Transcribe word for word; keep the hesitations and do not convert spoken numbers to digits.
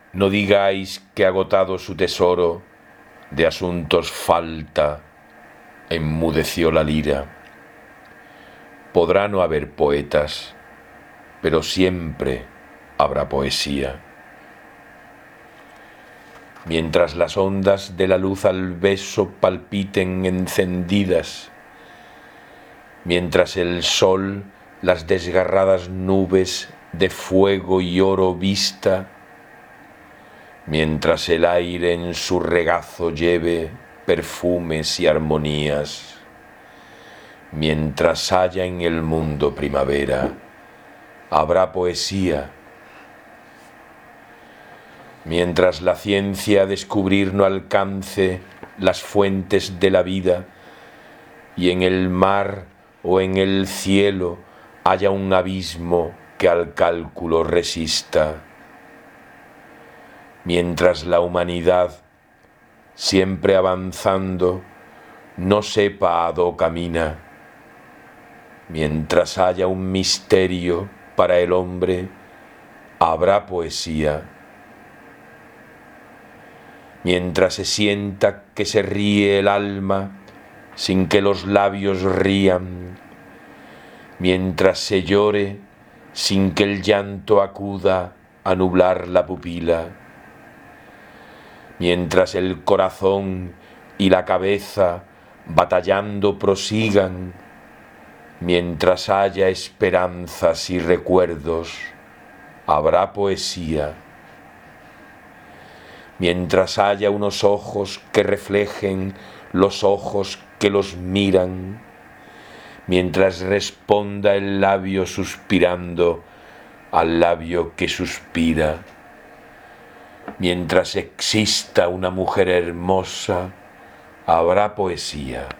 No digáis que agotado su tesoro de asuntos falta, enmudeció la lira. Podrá no haber poetas, pero siempre habrá poesía. Mientras las ondas de la luz al beso palpiten encendidas, mientras el sol las desgarradas nubes de fuego y oro vista, mientras el aire en su regazo lleve perfumes y armonías, mientras haya en el mundo primavera, habrá poesía. Mientras la ciencia a descubrir no alcance las fuentes de la vida y en el mar o en el cielo haya un abismo que al cálculo resista, mientras la humanidad, siempre avanzando, no sepa a dó camina, mientras haya un misterio para el hombre, habrá poesía. Mientras se sienta que se ríe el alma sin que los labios rían, mientras se llore sin que el llanto acuda a nublar la pupila, mientras el corazón y la cabeza batallando prosigan, mientras haya esperanzas y recuerdos, habrá poesía. Mientras haya unos ojos que reflejen los ojos que los miran, mientras responda el labio suspirando al labio que suspira, mientras exista una mujer hermosa, habrá poesía.